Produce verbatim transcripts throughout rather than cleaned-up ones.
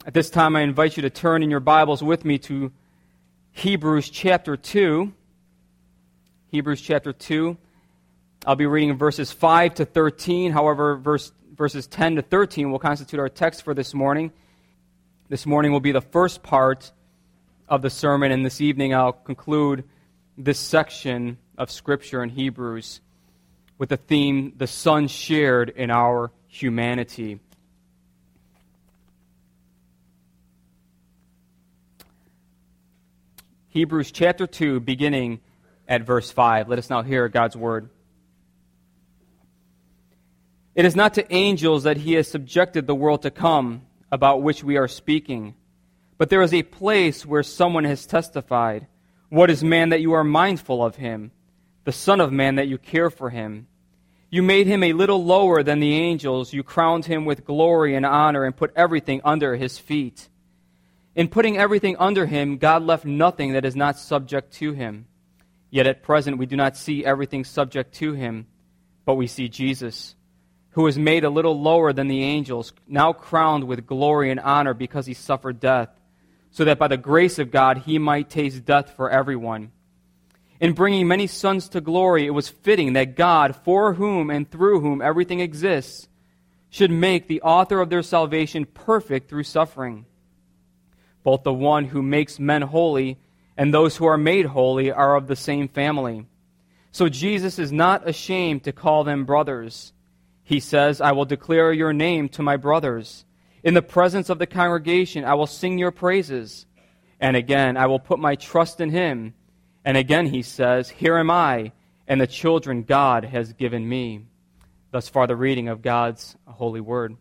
At this time, I invite you to turn in your Bibles with me to Hebrews chapter two. Hebrews chapter two. I'll be reading verses five to thirteen. However, verse, verses ten to thirteen will constitute our text for this morning. This morning will be the first part of the sermon, and this evening I'll conclude this section of Scripture in Hebrews with the theme, the Son shared in our humanity. Hebrews chapter two, beginning at verse five. Let us now hear God's word. It is not to angels that he has subjected the world to come, about which we are speaking. But there is a place where someone has testified, "What is man that you are mindful of him? The Son of Man that you care for him? You made him a little lower than the angels. You crowned him with glory and honor and put everything under his feet." In putting everything under him, God left nothing that is not subject to him. Yet at present we do not see everything subject to him, but we see Jesus, who was made a little lower than the angels, now crowned with glory and honor because he suffered death, so that by the grace of God he might taste death for everyone. In bringing many sons to glory, it was fitting that God, for whom and through whom everything exists, should make the author of their salvation perfect through suffering. Both the one who makes men holy and those who are made holy are of the same family. So Jesus is not ashamed to call them brothers. He says, "I will declare your name to my brothers. In the presence of the congregation, I will sing your praises." And again, "I will put my trust in him." And again he says, "Here am I, and the children God has given me." Thus far the reading of God's holy word.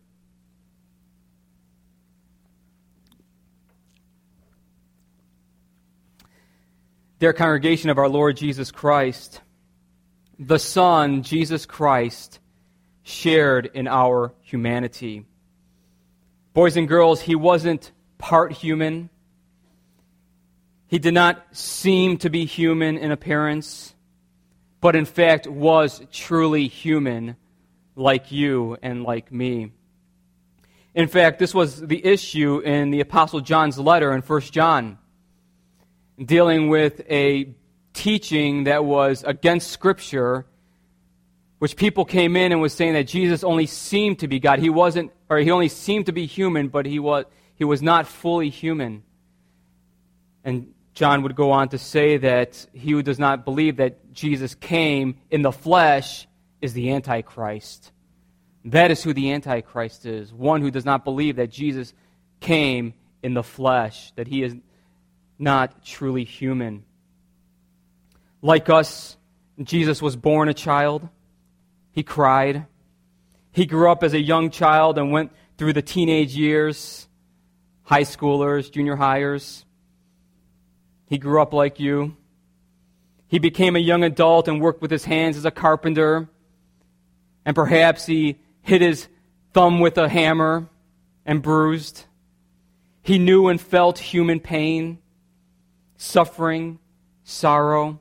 Dear congregation of our Lord Jesus Christ, the Son, Jesus Christ, shared in our humanity. Boys and girls, he wasn't part human. He did not seem to be human in appearance, but in fact was truly human, like you and like me. In fact, this was the issue in the Apostle John's letter in First John, dealing with a teaching that was against Scripture, which people came in and was saying that Jesus only seemed to be God. He wasn't, or he only seemed to be human, but he was he was not fully human. And John would go on to say that he who does not believe that Jesus came in the flesh is the Antichrist. That is who the Antichrist is, one who does not believe that Jesus came in the flesh, that he is not truly human. Like us, Jesus was born a child. He cried. He grew up as a young child and went through the teenage years, high schoolers, junior hires. He grew up like you. He became a young adult and worked with his hands as a carpenter. And perhaps he hit his thumb with a hammer and bruised. He knew and felt human pain, suffering, sorrow.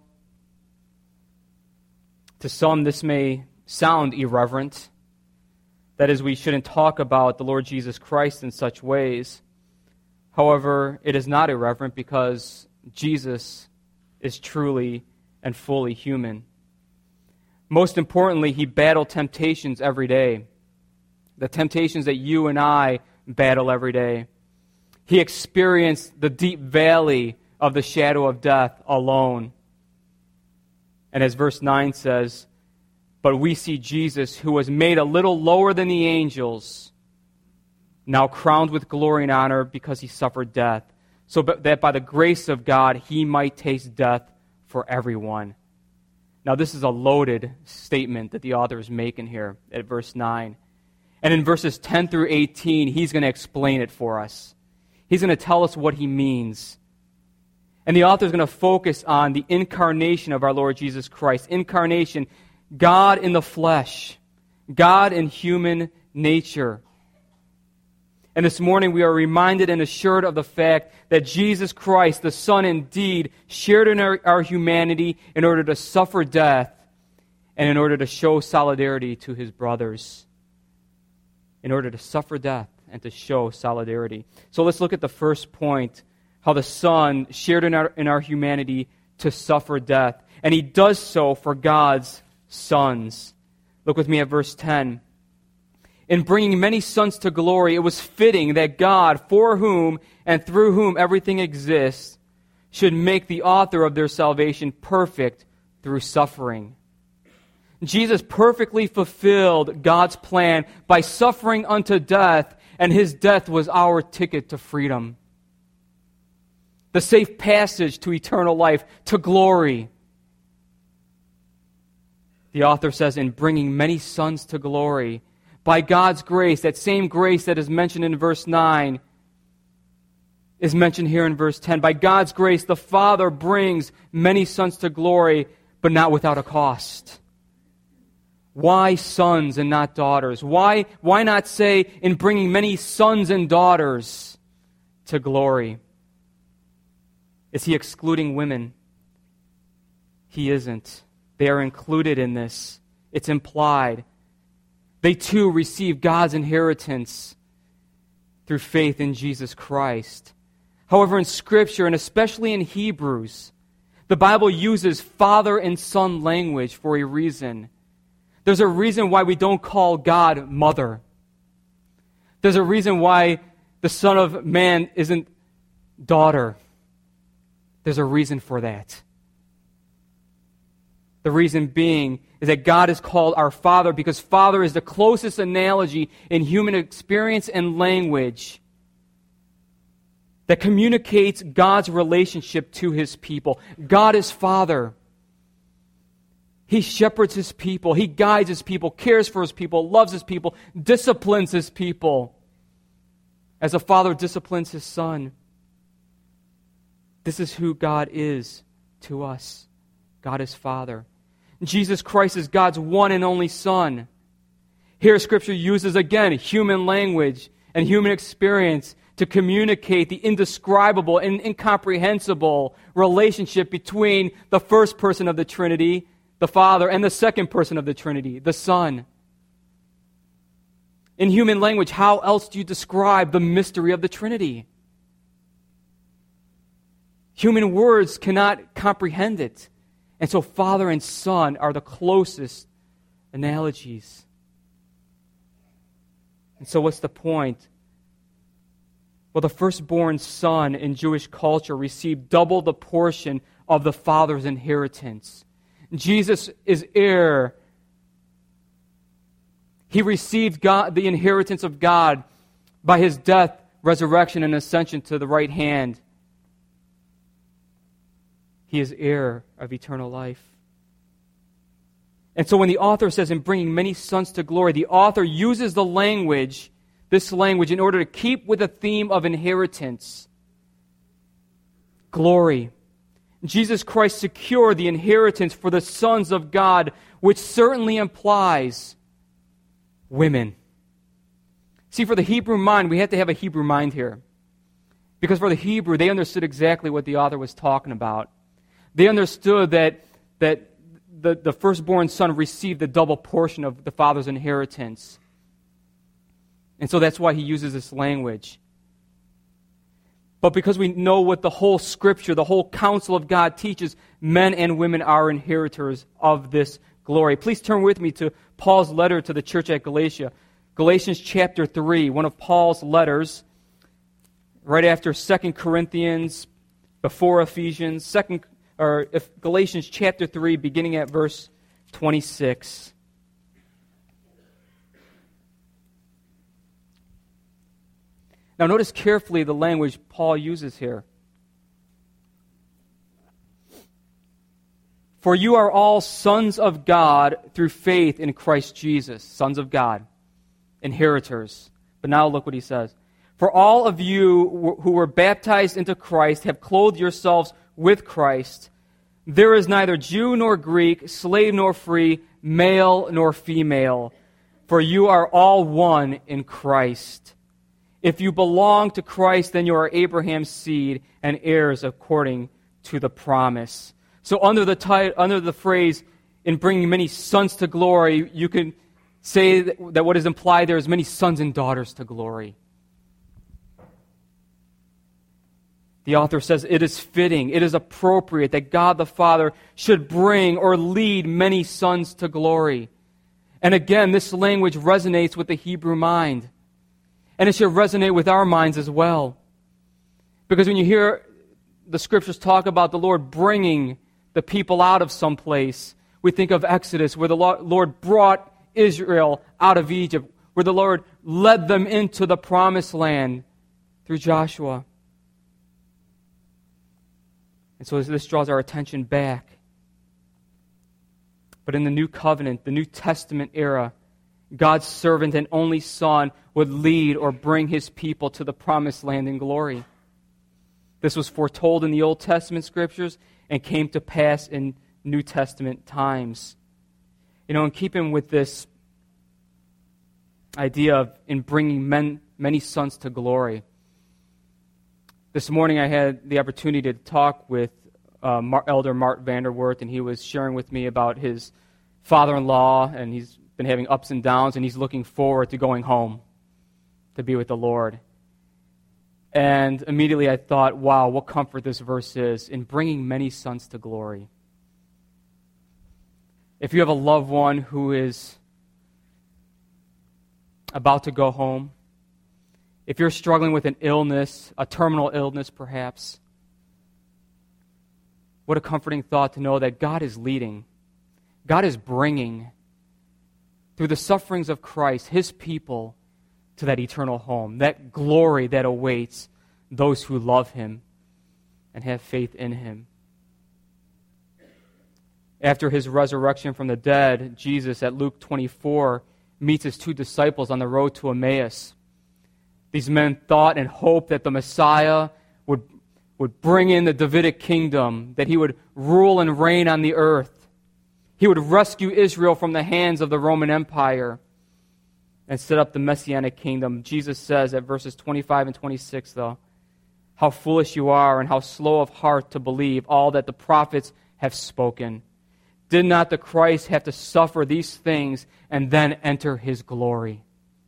To some, this may sound irreverent. That is, we shouldn't talk about the Lord Jesus Christ in such ways. However, it is not irreverent because Jesus is truly and fully human. Most importantly, he battled temptations every day. The temptations that you and I battle every day. He experienced the deep valley of the shadow of death alone. And as verse nine says, "But we see Jesus, who was made a little lower than the angels, now crowned with glory and honor because he suffered death, so that by the grace of God he might taste death for everyone." Now this is a loaded statement that the author is making here at verse nine. And in verses ten through eighteen, he's going to explain it for us. He's going to tell us what he means. And the author is going to focus on the incarnation of our Lord Jesus Christ. Incarnation, God in the flesh, God in human nature. And this morning we are reminded and assured of the fact that Jesus Christ, the Son, indeed shared in our, our humanity in order to suffer death and in order to show solidarity to his brothers. In order to suffer death and to show solidarity. So let's look at the first point, how the Son shared in our, in our humanity to suffer death. And he does so for God's sons. Look with me at verse ten. In bringing many sons to glory, it was fitting that God, for whom and through whom everything exists, should make the author of their salvation perfect through suffering. Jesus perfectly fulfilled God's plan by suffering unto death, and his death was our ticket to freedom. The safe passage to eternal life, to glory. The author says, in bringing many sons to glory, by God's grace, that same grace that is mentioned in verse nine is mentioned here in verse ten. By God's grace, the Father brings many sons to glory, but not without a cost. Why sons and not daughters? Why, why not say, in bringing many sons and daughters to glory? Is he excluding women? He isn't. They are included in this. It's implied. They too receive God's inheritance through faith in Jesus Christ. However, in Scripture, and especially in Hebrews, the Bible uses father and son language for a reason. There's a reason why we don't call God mother. There's a reason why the Son of Man isn't daughter. There's a reason for that. The reason being is that God is called our Father because Father is the closest analogy in human experience and language that communicates God's relationship to his people. God is Father. He shepherds his people. He guides his people, cares for his people, loves his people, disciplines his people as a father disciplines his son. This is who God is to us. God is Father. Jesus Christ is God's one and only Son. Here Scripture uses again human language and human experience to communicate the indescribable and incomprehensible relationship between the first person of the Trinity, the Father, and the second person of the Trinity, the Son. In human language, how else do you describe the mystery of the Trinity? Human words cannot comprehend it. And so Father and Son are the closest analogies. And so what's the point? Well, the firstborn son in Jewish culture received double the portion of the father's inheritance. Jesus is heir. He received God, the inheritance of God by his death, resurrection, and ascension to the right hand. He is heir of eternal life. And so when the author says, in bringing many sons to glory, the author uses the language, this language, in order to keep with the theme of inheritance. Glory. Jesus Christ secured the inheritance for the sons of God, which certainly implies women. See, for the Hebrew mind, we have to have a Hebrew mind here. Because for the Hebrew, they understood exactly what the author was talking about. They understood that, that the, the firstborn son received the double portion of the father's inheritance. And so that's why he uses this language. But because we know what the whole Scripture, the whole counsel of God teaches, men and women are inheritors of this glory. Please turn with me to Paul's letter to the church at Galatia. Galatians chapter three, one of Paul's letters, right after Second Corinthians, before Ephesians, second or if Galatians chapter three, beginning at verse twenty-six. Now notice carefully the language Paul uses here. For you are all sons of God through faith in Christ Jesus. Sons of God, inheritors. But now look what he says. For all of you who were baptized into Christ have clothed yourselves with Christ. There is neither Jew nor Greek, slave nor free, male nor female, for you are all one in Christ. If you belong to Christ, then you are Abraham's seed and heirs according to the promise. So under the title, under the phrase, in bringing many sons to glory, you can say that what is implied there is many sons and daughters to glory. The author says it is fitting, it is appropriate that God the Father should bring or lead many sons to glory. And again, this language resonates with the Hebrew mind. And it should resonate with our minds as well. Because when you hear the Scriptures talk about the Lord bringing the people out of some place, we think of Exodus, where the Lord brought Israel out of Egypt, where the Lord led them into the promised land through Joshua. And so this draws our attention back. But in the New Covenant, the New Testament era, God's servant and only Son would lead or bring His people to the promised land in glory. This was foretold in the Old Testament Scriptures and came to pass in New Testament times. You know, in keeping with this idea of in bringing men, many sons to glory, this morning I had the opportunity to talk with uh, Mar- Elder Mart Vanderwerth, and he was sharing with me about his father-in-law, and he's been having ups and downs, and he's looking forward to going home to be with the Lord. And immediately I thought, wow, what comfort this verse is in bringing many sons to glory. If you have a loved one who is about to go home, if you're struggling with an illness, a terminal illness perhaps, what a comforting thought to know that God is leading. God is bringing, through the sufferings of Christ, His people to that eternal home, that glory that awaits those who love Him and have faith in Him. After His resurrection from the dead, Jesus at Luke twenty-four meets His two disciples on the road to Emmaus. These men thought and hoped that the Messiah would, would bring in the Davidic kingdom, that He would rule and reign on the earth. He would rescue Israel from the hands of the Roman Empire and set up the Messianic kingdom. Jesus says at verses twenty-five and twenty-six, though, how foolish you are and how slow of heart to believe all that the prophets have spoken. Did not the Christ have to suffer these things and then enter His glory?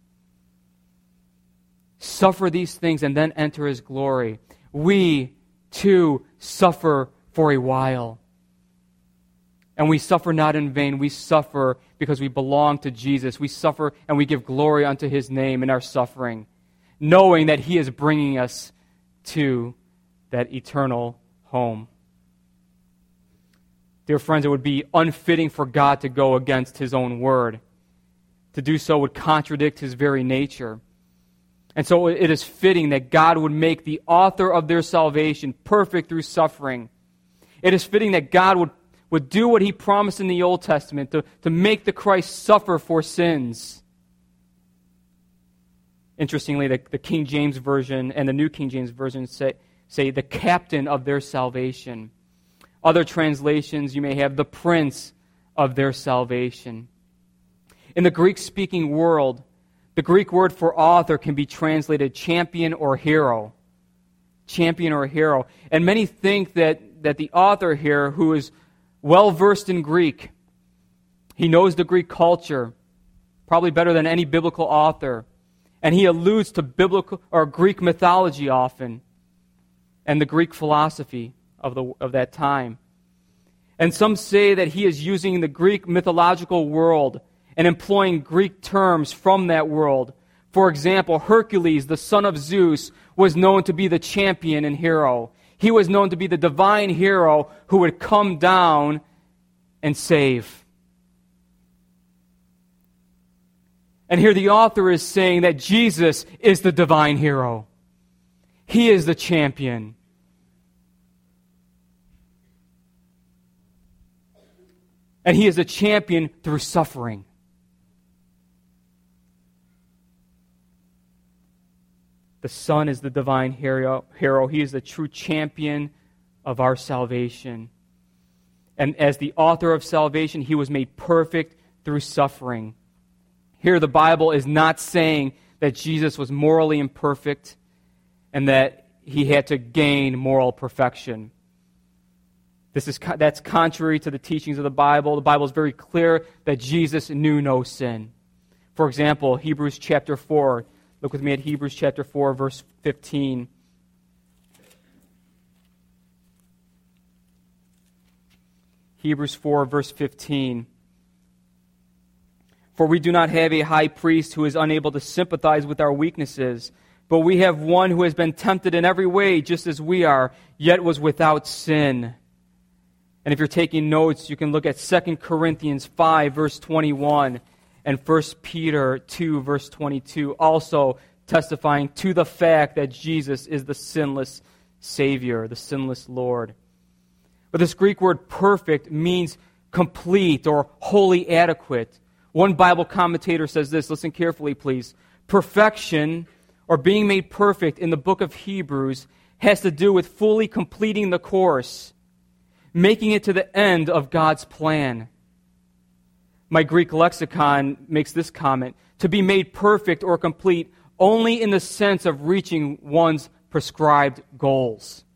Suffer these things and then enter His glory. We, too, suffer for a while. And we suffer not in vain. We suffer because we belong to Jesus. We suffer and we give glory unto His name in our suffering, knowing that He is bringing us to that eternal home. Dear friends, it would be unfitting for God to go against His own word. To do so would contradict His very nature. And so it is fitting that God would make the author of their salvation perfect through suffering. It is fitting that God would, would do what He promised in the Old Testament, to, to make the Christ suffer for sins. Interestingly, the, the King James Version and the New King James Version say, say the captain of their salvation. Other translations, you may have the prince of their salvation. In the Greek-speaking world, the Greek word for author can be translated champion or hero. Champion or hero. And many think that, that the author here, who is well-versed in Greek, he knows the Greek culture, probably better than any biblical author, and he alludes to biblical or Greek mythology often, and the Greek philosophy of the of that time. And some say that he is using the Greek mythological world and employing Greek terms from that world. For example, Hercules, the son of Zeus, was known to be the champion and hero. He was known to be the divine hero who would come down and save. And here the author is saying that Jesus is the divine hero. He is the champion. And He is a champion through suffering. The Son is the divine hero. hero. He is the true champion of our salvation. And as the author of salvation, He was made perfect through suffering. Here the Bible is not saying that Jesus was morally imperfect and that He had to gain moral perfection. This is that's contrary to the teachings of the Bible. The Bible is very clear that Jesus knew no sin. For example, Hebrews chapter four. Look with me at Hebrews chapter four, verse fifteen. Hebrews four, verse fifteen. For we do not have a high priest who is unable to sympathize with our weaknesses, but we have one who has been tempted in every way, just as we are, yet was without sin. And if you're taking notes, you can look at Second Corinthians five, verse twenty-one, and First Peter two, verse twenty-two, also testifying to the fact that Jesus is the sinless Savior, the sinless Lord. But this Greek word perfect means complete or wholly adequate. One Bible commentator says this, listen carefully please. Perfection, or being made perfect in the book of Hebrews, has to do with fully completing the course, making it to the end of God's plan. My Greek lexicon makes this comment, to be made perfect or complete only in the sense of reaching one's prescribed goals.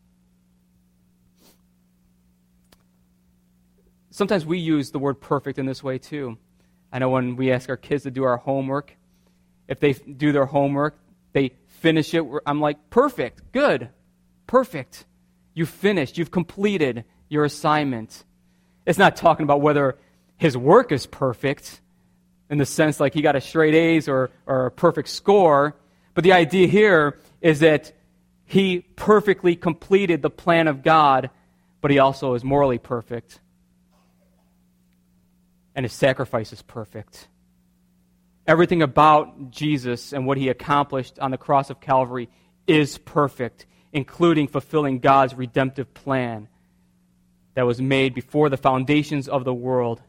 Sometimes we use the word perfect in this way too. I know when we ask our kids to do our homework, if they do their homework, they finish it, I'm like, perfect, good, perfect. You've finished, you've completed your assignment. It's not talking about whether his work is perfect, in the sense like he got a straight A's or, or a perfect score, but the idea here is that he perfectly completed the plan of God, but he also is morally perfect. And his sacrifice is perfect. Everything about Jesus and what he accomplished on the cross of Calvary is perfect, including fulfilling God's redemptive plan that was made before the foundations of the world.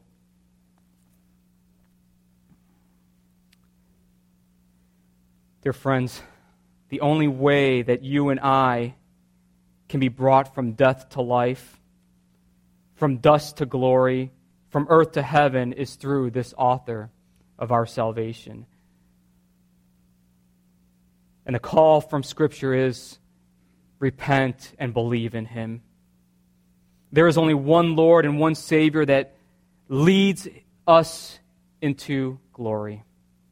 Dear friends, the only way that you and I can be brought from death to life, from dust to glory, from earth to heaven is through this author of our salvation. And the call from Scripture is repent and believe in him. There is only one Lord and one Savior that leads us into glory.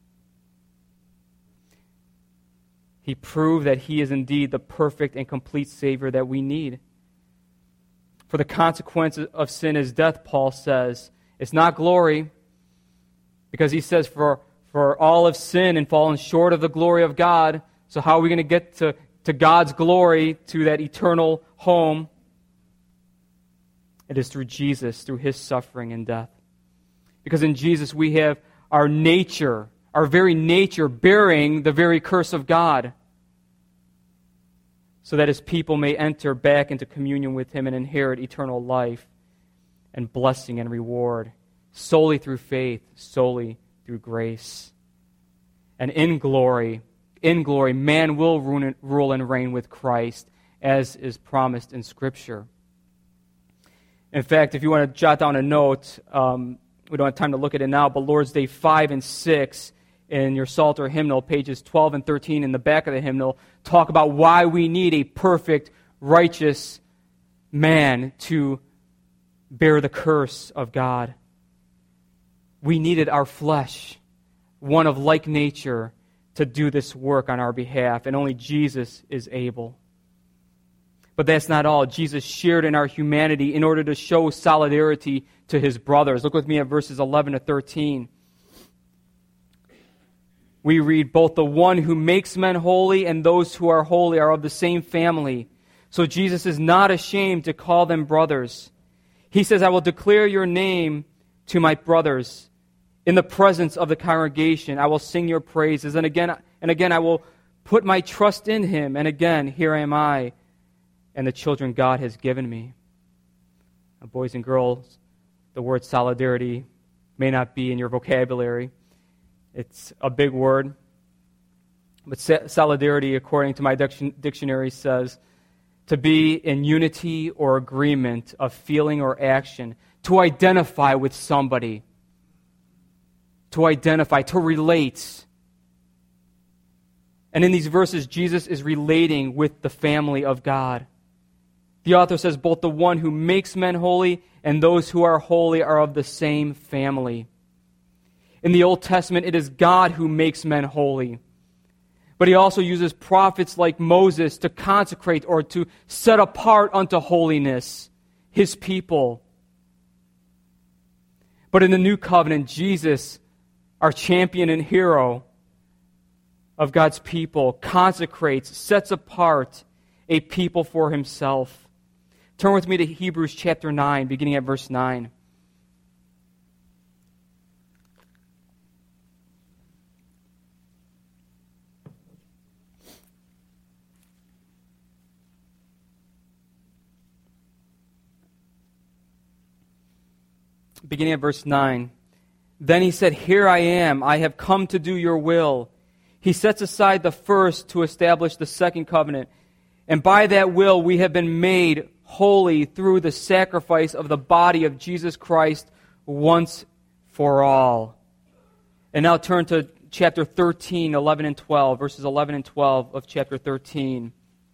He proved that he is indeed the perfect and complete Savior that we need. For the consequence of sin is death, Paul says. It's not glory, because he says, for, for all have sinned and fallen short of the glory of God. So how are we going to get to, to God's glory, to that eternal home? It is through Jesus, through his suffering and death. Because in Jesus we have our nature, our very nature bearing the very curse of God, so that his people may enter back into communion with him and inherit eternal life and blessing and reward, solely through faith, solely through grace. And in glory, in glory, man will rule and reign with Christ, as is promised in Scripture. In fact, if you want to jot down a note, um, we don't have time to look at it now, but Lord's Day five and six in your Psalter hymnal, pages twelve and thirteen in the back of the hymnal, talk about why we need a perfect, righteous man to bear the curse of God. We needed our flesh, one of like nature, to do this work on our behalf, and only Jesus is able. But that's not all. Jesus shared in our humanity in order to show solidarity to his brothers. Look with me at verses eleven to thirteen. We read, both the one who makes men holy and those who are holy are of the same family. So Jesus is not ashamed to call them brothers. He says, I will declare your name to my brothers. In the presence of the congregation, I will sing your praises. And again, and again, I will put my trust in him. And again, here am I and the children God has given me. Now, boys and girls, the word solidarity may not be in your vocabulary. It's a big word. But solidarity, according to my dictionary, says to be in unity or agreement of feeling or action, to identify with somebody, to identify, to relate. And in these verses, Jesus is relating with the family of God. The author says, both the one who makes men holy and those who are holy are of the same family. In the Old Testament, it is God who makes men holy. But he also uses prophets like Moses to consecrate or to set apart unto holiness his people. But in the new covenant, Jesus, our champion and hero of God's people, consecrates, sets apart a people for himself. Turn with me to Hebrews chapter nine, beginning at verse nine. Beginning at verse nine. Then he said, "Here I am, I have come to do your will." He sets aside the first to establish the second covenant. And by that will we have been made holy through the sacrifice of the body of Jesus Christ once for all. And now turn to chapter thirteen, eleven and twelve, verses eleven and twelve of chapter thirteen.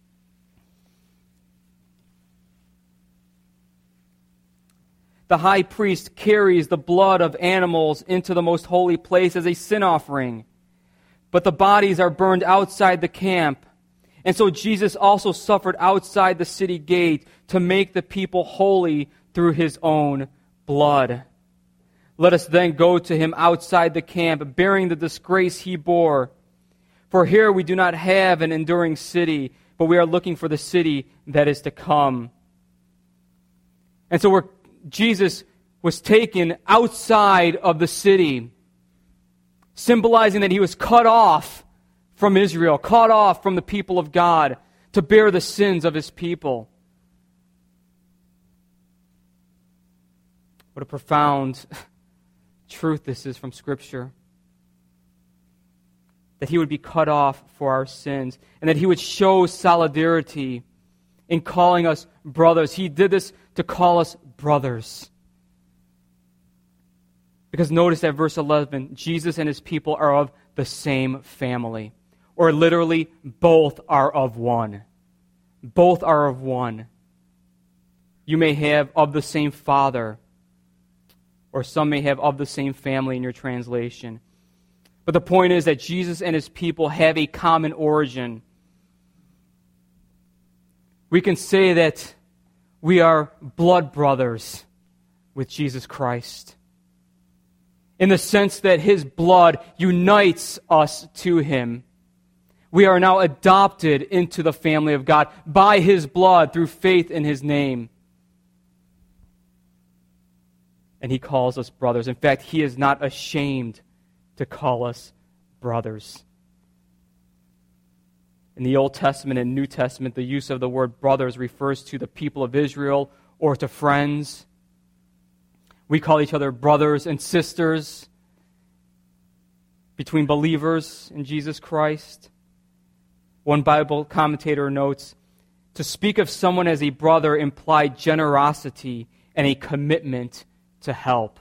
The high priest carries the blood of animals into the most holy place as a sin offering, but the bodies are burned outside the camp. And so Jesus also suffered outside the city gate to make the people holy through his own blood. Let us then go to him outside the camp, bearing the disgrace he bore. For here we do not have an enduring city, but we are looking for the city that is to come. And so we're Jesus was taken outside of the city, symbolizing that he was cut off from Israel, cut off from the people of God to bear the sins of his people. What a profound truth this is from Scripture. That he would be cut off for our sins, and that he would show solidarity in calling us brothers. He did this to call us brothers. Because notice at verse eleven, Jesus and his people are of the same family. Or literally, both are of one. Both are of one. You may have of the same father, or some may have of the same family in your translation. But the point is that Jesus and his people have a common origin. We can say that we are blood brothers with Jesus Christ, in the sense that his blood unites us to him. We are now adopted into the family of God by his blood through faith in his name. And he calls us brothers. In fact, he is not ashamed to call us brothers. In the Old Testament and New Testament, the use of the word brothers refers to the people of Israel or to friends. We call each other brothers and sisters between believers in Jesus Christ. One Bible commentator notes, to speak of someone as a brother implied generosity and a commitment to help.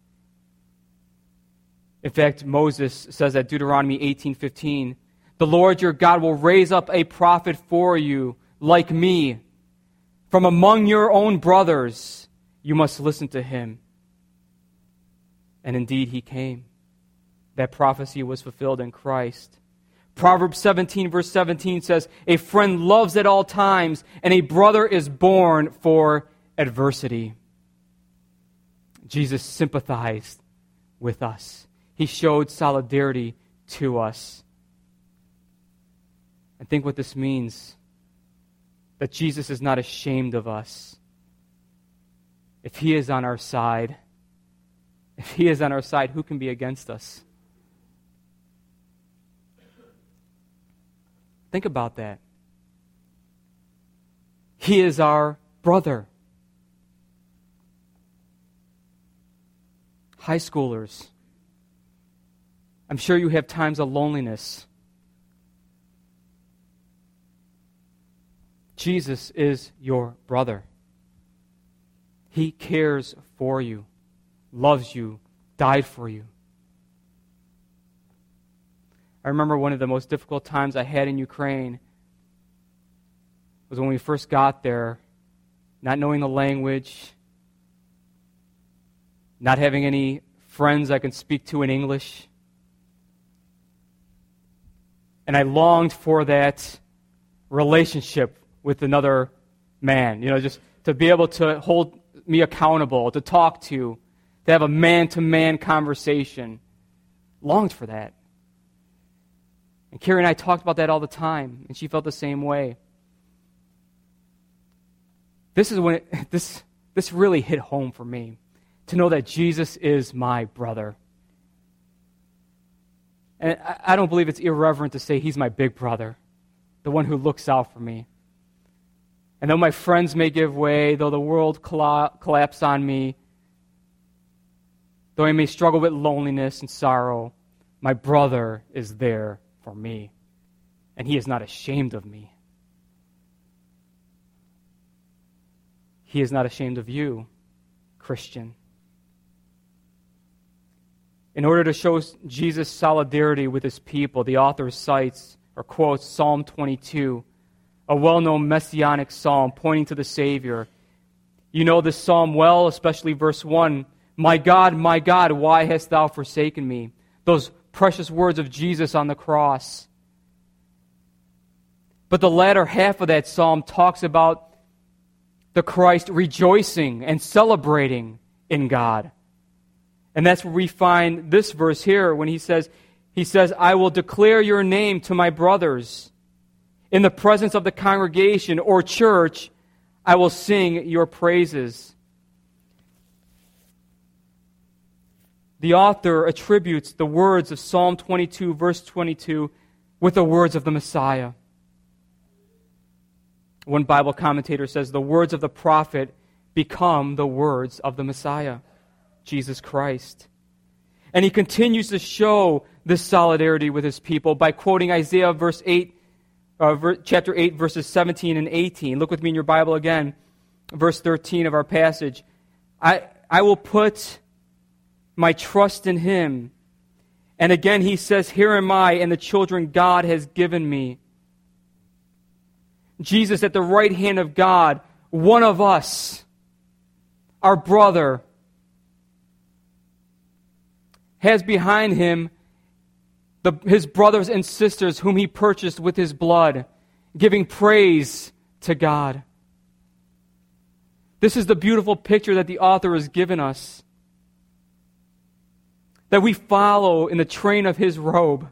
In fact, Moses says at Deuteronomy eighteen fifteen, "The Lord your God will raise up a prophet for you, like me. From among your own brothers, you must listen to him." And indeed, he came. That prophecy was fulfilled in Christ. Proverbs seventeen, verse seventeen says, "A friend loves at all times, and a brother is born for adversity." Jesus sympathized with us. He showed solidarity to us. And think what this means, that Jesus is not ashamed of us. If he is on our side, if he is on our side, who can be against us? Think about that. He is our brother. High schoolers, I'm sure you have times of loneliness. Jesus is your brother. He cares for you, loves you, died for you. I remember one of the most difficult times I had in Ukraine was when we first got there, not knowing the language, not having any friends I can speak to in English. And I longed for that relationship with another man, you know, just to be able to hold me accountable, to talk to, to have a man-to-man conversation. Longed for that. And Carrie and I talked about that all the time, and she felt the same way. This is when it, this this really hit home for me, to know that Jesus is my brother. And I, I don't believe it's irreverent to say he's my big brother, the one who looks out for me. And though my friends may give way, though the world colla- collapse on me, though I may struggle with loneliness and sorrow, my brother is there for me. And he is not ashamed of me. He is not ashamed of you, Christian. In order to show Jesus' solidarity with his people, the author cites or quotes Psalm twenty-two, a well-known messianic psalm pointing to the Savior. You know this psalm well, especially verse one. My God, my God, why hast thou forsaken me? Those precious words of Jesus on the cross. But the latter half of that psalm talks about the Christ rejoicing and celebrating in God. And that's where we find this verse here when he says, he says, I will declare your name to my brothers. In the presence of the congregation or church, I will sing your praises. The author attributes the words of Psalm twenty-two, verse twenty-two, with the words of the Messiah. One Bible commentator says the words of the prophet become the words of the Messiah, Jesus Christ. And he continues to show this solidarity with his people by quoting Isaiah verse eight, uh, ver- chapter eight, verses seventeen and eighteen. Look with me in your Bible again, verse thirteen of our passage. I, I will put my trust in him. And again he says, here am I and the children God has given me. Jesus at the right hand of God, one of us, our brother, has behind him the, his brothers and sisters whom he purchased with his blood, giving praise to God. This is the beautiful picture that the author has given us, that we follow in the train of his robe.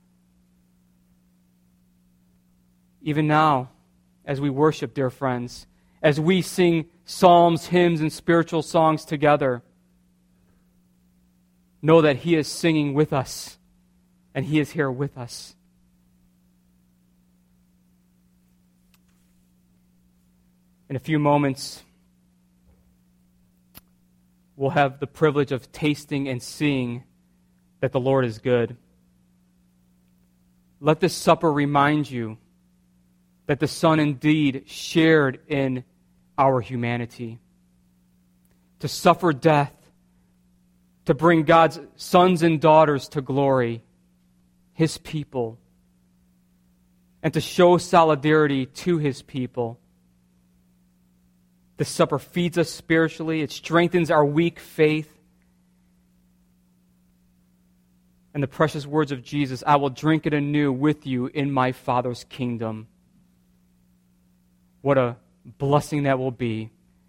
Even now, as we worship, dear friends, as we sing psalms, hymns, and spiritual songs together, know that he is singing with us, and he is here with us. In a few moments, we'll have the privilege of tasting and seeing that the Lord is good. Let this supper remind you that the Son indeed shared in our humanity. To suffer death, to bring God's sons and daughters to glory, his people, and to show solidarity to his people. This supper feeds us spiritually. It strengthens our weak faith. And the precious words of Jesus, I will drink it anew with you in my Father's kingdom. What a blessing that will be.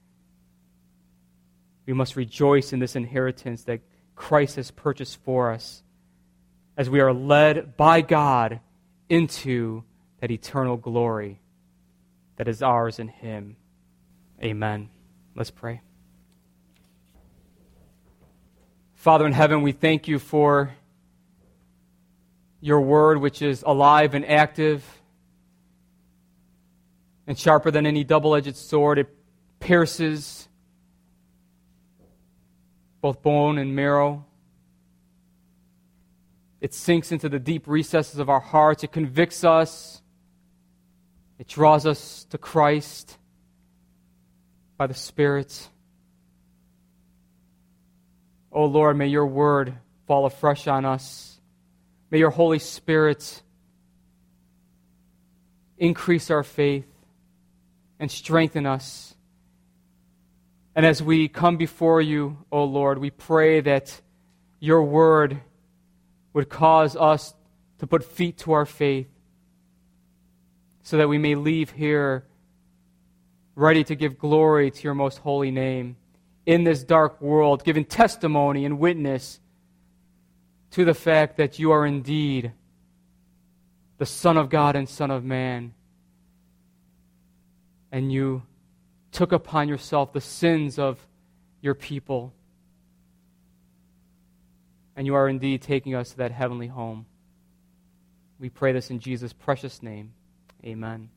We must rejoice in this inheritance that Christ has purchased for us as we are led by God into that eternal glory that is ours in him. Amen. Let's pray. Father in heaven, we thank you for your word, which is alive and active and sharper than any double-edged sword. It pierces both bone and marrow. It sinks into the deep recesses of our hearts. It convicts us. It draws us to Christ by the Spirit. Oh Lord, may your word fall afresh on us. May your Holy Spirit increase our faith and strengthen us. And as we come before you, O Lord, we pray that your word would cause us to put feet to our faith so that we may leave here ready to give glory to your most holy name, in this dark world, giving testimony and witness to the fact that you are indeed the Son of God and Son of Man. And you took upon yourself the sins of your people. And you are indeed taking us to that heavenly home. We pray this in Jesus' precious name. Amen.